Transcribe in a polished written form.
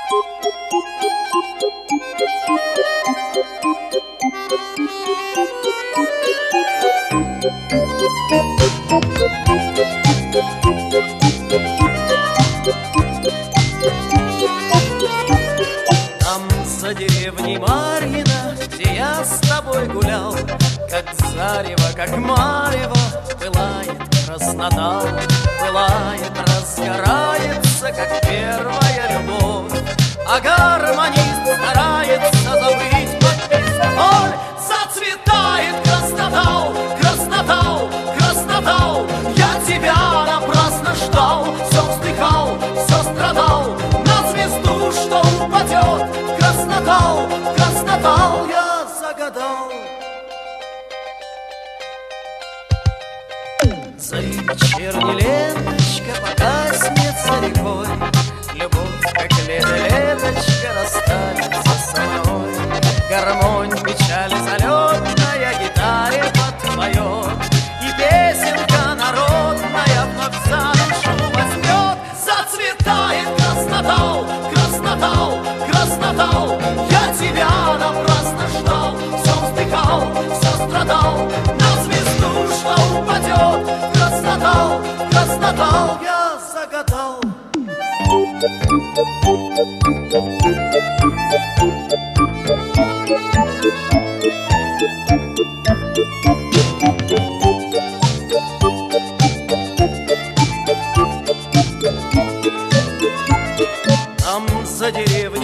Там за деревней Марьино, где я с тобой гулял, как зарево, как марево, пылает краснота, пылает, разгорается, как первая любовь. А гармонист старается забыть боль. Зацветает краснота, краснота, краснота. Я тебя напрасно ждал, все вздыхал, все страдал. На звезду, что упадет, краснота, краснота, я загадал. За вечерней ленточка погаснет за рекой, любовь, как лето-леточка, растает самой. Гармонь, печаль залетная, гитаре подпоет, и песенка народная вновь за душу возьмет. Зацветает краснота, краснота, краснота. Я тебя напрасно ждал, все вздыхал, все страдал. На звезду, что упадет, краснота, краснота, я загадал. Там за деревней